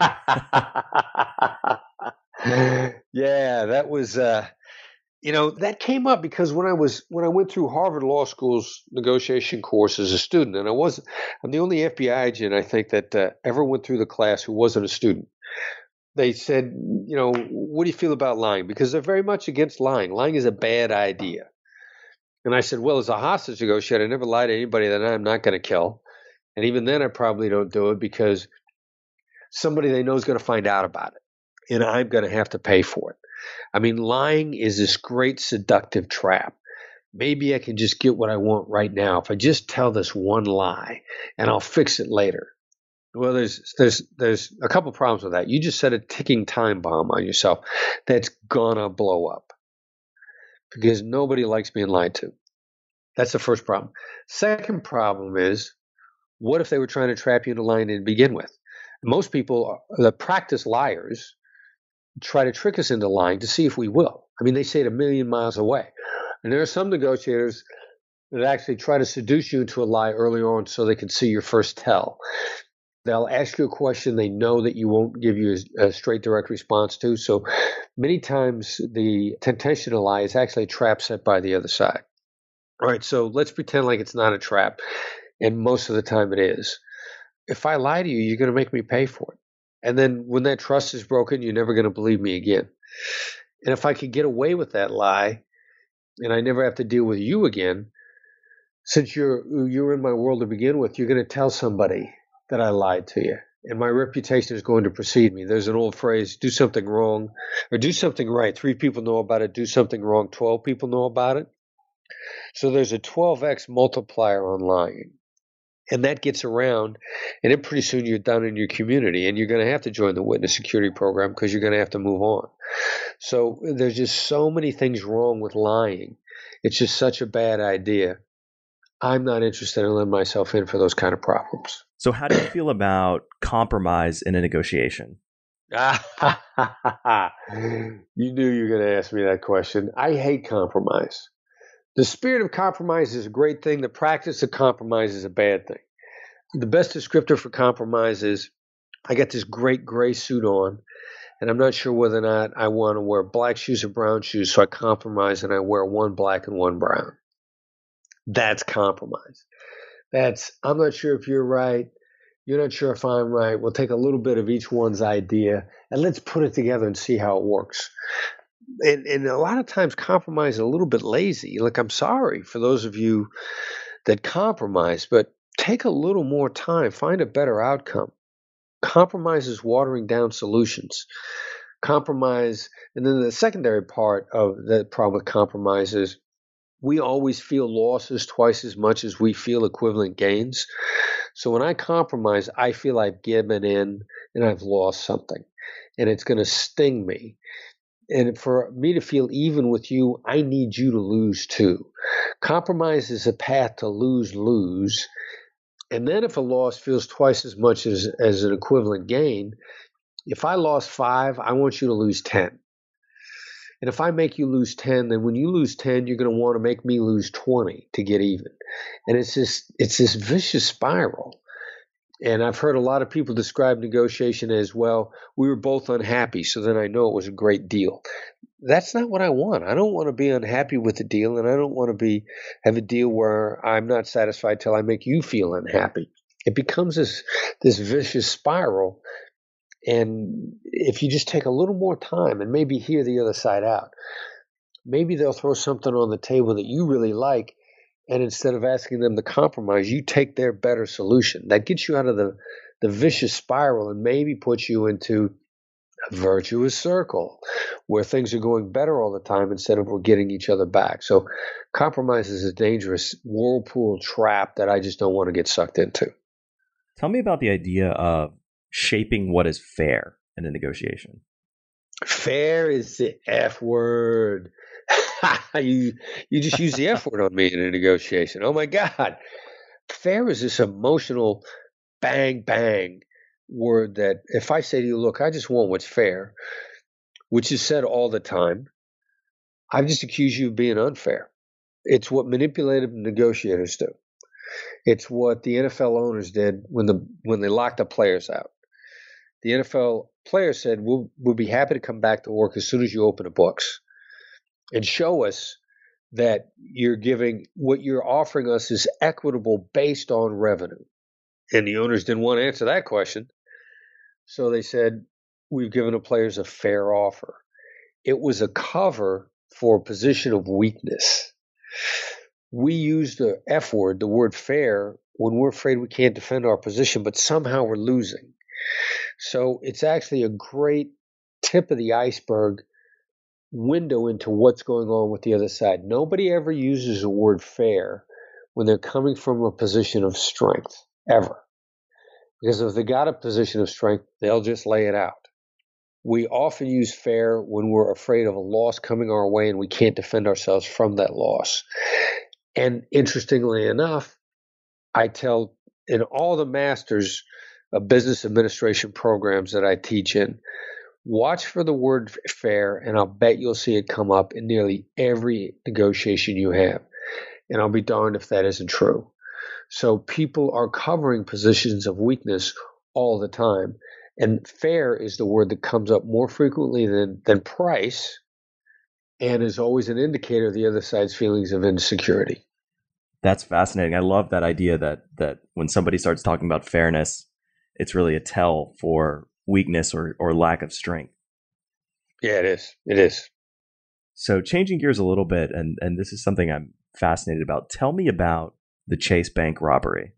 that. Yeah, that was, that came up because when I went through Harvard Law School's negotiation course as a student, and I'm the only FBI agent, I think, that ever went through the class who wasn't a student. They said, what do you feel about lying? Because they're very much against lying. Lying is a bad idea. And I said, well, as a hostage negotiator, I never lie to anybody that I'm not going to kill. And even then, I probably don't do it because somebody they know is going to find out about it. And I'm going to have to pay for it. I mean, lying is this great seductive trap. Maybe I can just get what I want right now if I just tell this one lie, and I'll fix it later. Well, there's a couple problems with that. You just set a ticking time bomb on yourself that's gonna blow up because nobody likes being lied to. That's the first problem. Second problem is, what if they were trying to trap you into lying to begin with? Most people, the practiced liars, try to trick us into lying to see if we will. I mean, they say it a million miles away. And there are some negotiators that actually try to seduce you into a lie early on so they can see your first tell. They'll ask you a question they know that you won't give you a straight, direct response to. So many times the temptation to lie is actually a trap set by the other side. All right, so let's pretend like it's not a trap, and most of the time it is. If I lie to you, you're going to make me pay for it. And then when that trust is broken, you're never going to believe me again. And if I could get away with that lie and I never have to deal with you again, since you're in my world to begin with, you're going to tell somebody that I lied to you. And my reputation is going to precede me. There's an old phrase, do something wrong or do something right. 3 people know about it. Do something wrong. 12 people know about it. So there's a 12x multiplier on lying. And that gets around, and then pretty soon you're done in your community, and you're going to have to join the witness security program because you're going to have to move on. So there's just so many things wrong with lying. It's just such a bad idea. I'm not interested in letting myself in for those kind of problems. So how do you feel about compromise in a negotiation? You knew you were going to ask me that question. I hate compromise. The spirit of compromise is a great thing. The practice of compromise is a bad thing. The best descriptor for compromise is I got this great gray suit on, and I'm not sure whether or not I want to wear black shoes or brown shoes, so I compromise and I wear one black and one brown. That's compromise. I'm not sure if you're right. You're not sure if I'm right. We'll take a little bit of each one's idea, and let's put it together and see how it works. And a lot of times compromise is a little bit lazy. Like, I'm sorry for those of you that compromise, but take a little more time. Find a better outcome. Compromise is watering down solutions. Compromise, and then the secondary part of the problem with compromise is we always feel losses twice as much as we feel equivalent gains. So when I compromise, I feel I've given in and I've lost something, and it's going to sting me. And for me to feel even with you, I need you to lose too. Compromise is a path to lose-lose. And then if a loss feels twice as much as an equivalent gain, if I lost 5, I want you to lose 10. And if I make you lose 10, then when you lose 10, you're going to want to make me lose 20 to get even. And it's this vicious spiral. And I've heard a lot of people describe negotiation as, well, we were both unhappy, so then I know it was a great deal. That's not what I want. I don't want to be unhappy with the deal, and I don't want to have a deal where I'm not satisfied till I make you feel unhappy. It becomes this vicious spiral. And if you just take a little more time and maybe hear the other side out, maybe they'll throw something on the table that you really like, and instead of asking them to compromise, you take their better solution. That gets you out of the vicious spiral and maybe puts you into a virtuous circle where things are going better all the time instead of we're getting each other back. So compromise is a dangerous whirlpool trap that I just don't want to get sucked into. Tell me about the idea of shaping what is fair in a negotiation. Fair is the F word. You just use the F word on me in a negotiation. Oh my God. Fair is this emotional bang, bang word that if I say to you, look, I just want what's fair, which is said all the time, I've just accused you of being unfair. It's what manipulative negotiators do. It's what the NFL owners did when they locked the players out. The NFL player said, we'll be happy to come back to work as soon as you open the books and show us that what you're offering us is equitable based on revenue. And the owners didn't want to answer that question. So they said, we've given the players a fair offer. It was a cover for a position of weakness. We use the F word, the word fair, when we're afraid we can't defend our position, but somehow we're losing. So it's actually a great tip of the iceberg window into what's going on with the other side. Nobody ever uses the word fair when they're coming from a position of strength, ever. Because if they got a position of strength, they'll just lay it out. We often use fair when we're afraid of a loss coming our way and we can't defend ourselves from that loss. And interestingly enough, I tell in all the masters of business administration programs that I teach in, watch for the word fair, and I'll bet you'll see it come up in nearly every negotiation you have. And I'll be darned if that isn't true. So people are covering positions of weakness all the time. And fair is the word that comes up more frequently than price, and is always an indicator of the other side's feelings of insecurity. That's fascinating. I love that idea that when somebody starts talking about fairness, it's really a tell for weakness or lack of strength. Yeah, it is. It is. So changing gears a little bit, and this is something I'm fascinated about. Tell me about the Chase Bank robbery.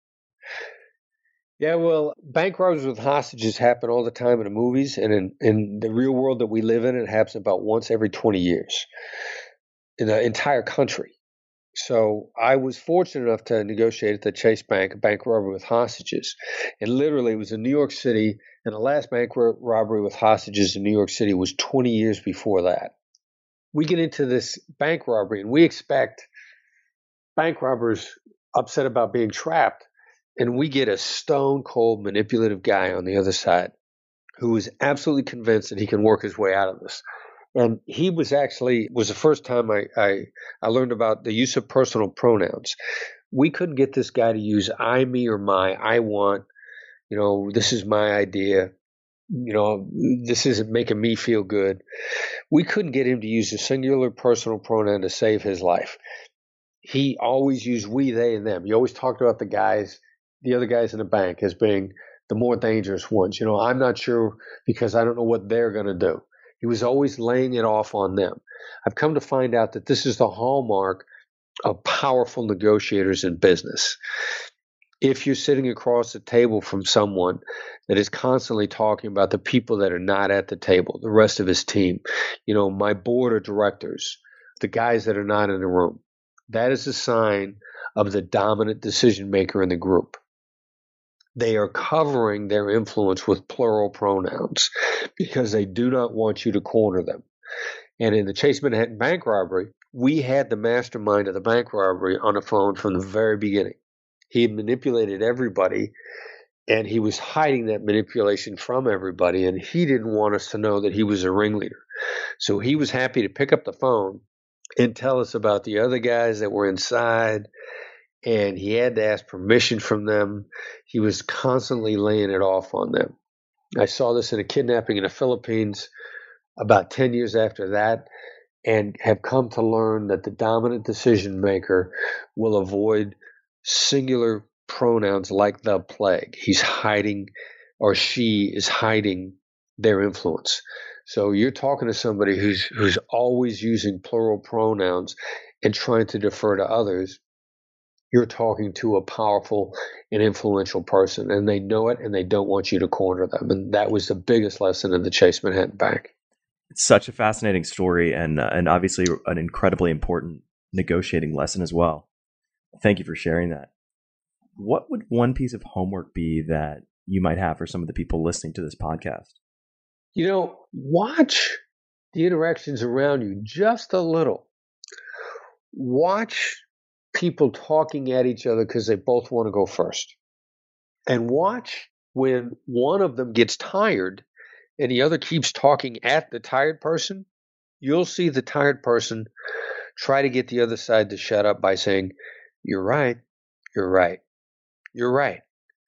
Yeah, well, bank robberies with hostages happen all the time in the movies, and in the real world that we live in, it happens about once every 20 years in the entire country. So I was fortunate enough to negotiate at the Chase Bank, a bank robbery with hostages. And literally, it was in New York City, and the last bank robbery with hostages in New York City was 20 years before that. We get into this bank robbery, and we expect bank robbers upset about being trapped. And we get a stone cold manipulative guy on the other side who is absolutely convinced that he can work his way out of this. And he was the first time I learned about the use of personal pronouns. We couldn't get this guy to use I, me, or my. I want, this is my idea. This isn't making me feel good. We couldn't get him to use a singular personal pronoun to save his life. He always used we, they, and them. He always talked about the other guys in the bank as being the more dangerous ones. I'm not sure because I don't know what they're going to do. He was always laying it off on them. I've come to find out that this is the hallmark of powerful negotiators in business. If you're sitting across the table from someone that is constantly talking about the people that are not at the table, the rest of his team, my board of directors, the guys that are not in the room, that is a sign of the dominant decision maker in the group. They are covering their influence with plural pronouns because they do not want you to corner them. And in the Chase Manhattan bank robbery, we had the mastermind of the bank robbery on the phone from the very beginning. He had manipulated everybody, and he was hiding that manipulation from everybody, and he didn't want us to know that he was a ringleader. So he was happy to pick up the phone and tell us about the other guys that were inside, and he had to ask permission from them. He was constantly laying it off on them. I saw this in a kidnapping in the Philippines about 10 years after that, and have come to learn that the dominant decision maker will avoid singular pronouns like the plague. He's hiding, or she is hiding, their influence. So you're talking to somebody who's always using plural pronouns and trying to defer to others. You're talking to a powerful and influential person, and they know it, and they don't want you to corner them. And that was the biggest lesson in the Chase Manhattan Bank. It's such a fascinating story, and obviously an incredibly important negotiating lesson as well. Thank you for sharing that. What would one piece of homework be that you might have for some of the people listening to this podcast? Watch the interactions around you just a little. Watch people talking at each other because they both want to go first. And watch when one of them gets tired and the other keeps talking at the tired person, you'll see the tired person try to get the other side to shut up by saying, "You're right, you're right, you're right."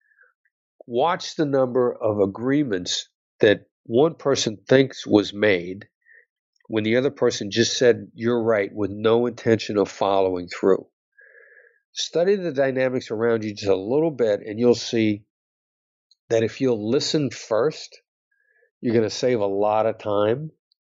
Watch the number of agreements that one person thinks was made when the other person just said, "You're right," with no intention of following through. Study the dynamics around you just a little bit, and you'll see that if you'll listen first, you're going to save a lot of time.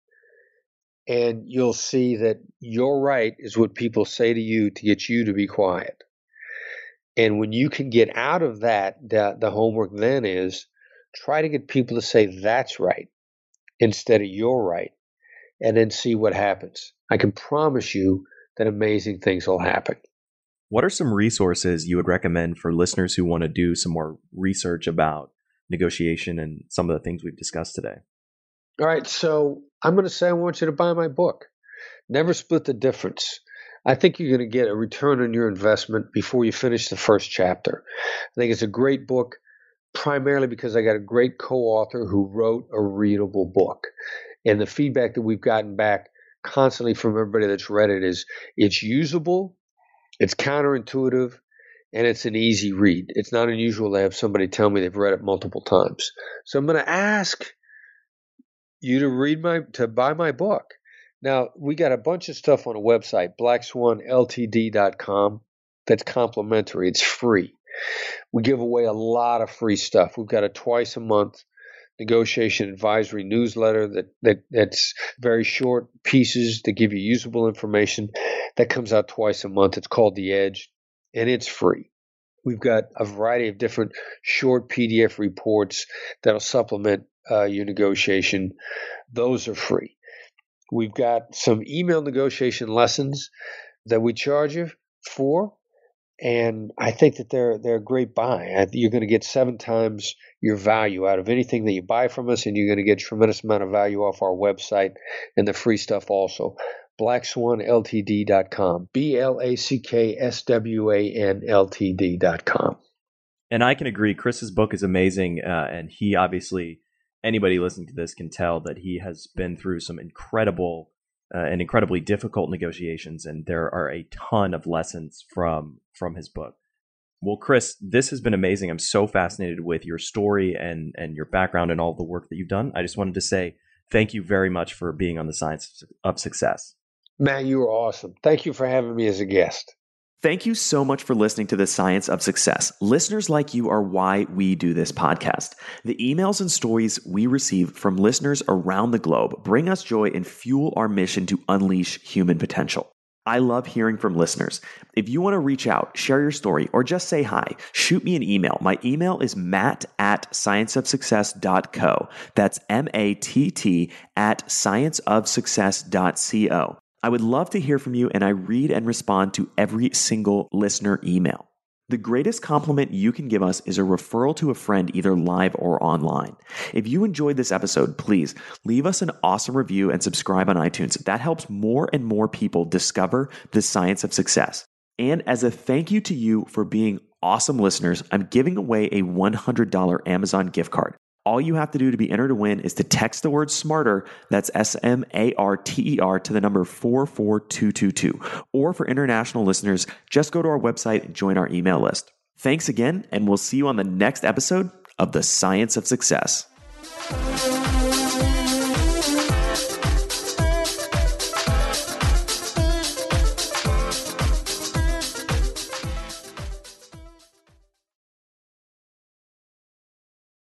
And you'll see that "you're right" is what people say to you to get you to be quiet. And when you can get out of that, the homework then is try to get people to say "that's right" instead of "you're right," and then see what happens. I can promise you that amazing things will happen. What are some resources you would recommend for listeners who want to do some more research about negotiation and some of the things we've discussed today? All right, so I'm going to say I want you to buy my book, Never Split the Difference. I think you're going to get a return on your investment before you finish the first chapter. I think it's a great book, primarily because I got a great co-author who wrote a readable book. And the feedback that we've gotten back constantly from everybody that's read it is it's usable, it's counterintuitive, and it's an easy read. It's not unusual to have somebody tell me they've read it multiple times. So I'm going to ask you to buy my book. Now, we got a bunch of stuff on a website, blackswanltd.com. that's complimentary. It's free. We give away a lot of free stuff. We've got a twice a month negotiation advisory newsletter that's very short pieces that give you usable information that comes out twice a month. It's called The Edge, and it's free. We've got a variety of different short PDF reports that'll supplement your negotiation. Those are free. We've got some email negotiation lessons that we charge you for, and I think that they're a great buy. You're going to get 7 times your value out of anything that you buy from us, and you're going to get a tremendous amount of value off our website and the free stuff also. BlackSwanLTD.com, BlackSwanLTD.com. And I can agree. Chris's book is amazing, and he obviously, anybody listening to this can tell that he has been through some incredibly difficult negotiations, and there are a ton of lessons from his book. Well, Chris, this has been amazing. I'm so fascinated with your story and your background and all the work that you've done. I just wanted to say thank you very much for being on the Science of Success. Matt, you were awesome. Thank you for having me as a guest. Thank you so much for listening to The Science of Success. Listeners like you are why we do this podcast. The emails and stories we receive from listeners around the globe bring us joy and fuel our mission to unleash human potential. I love hearing from listeners. If you want to reach out, share your story, or just say hi, shoot me an email. My email is matt@scienceofsuccess.co. That's matt@scienceofsuccess.co. I would love to hear from you, and I read and respond to every single listener email. The greatest compliment you can give us is a referral to a friend, either live or online. If you enjoyed this episode, please leave us an awesome review and subscribe on iTunes. That helps more and more people discover the science of success. And as a thank you to you for being awesome listeners, I'm giving away a $100 Amazon gift card. All you have to do to be entered to win is to text the word SMARTER, that's SMARTER, to the number 44222. Or for international listeners, just go to our website and join our email list. Thanks again, and we'll see you on the next episode of The Science of Success.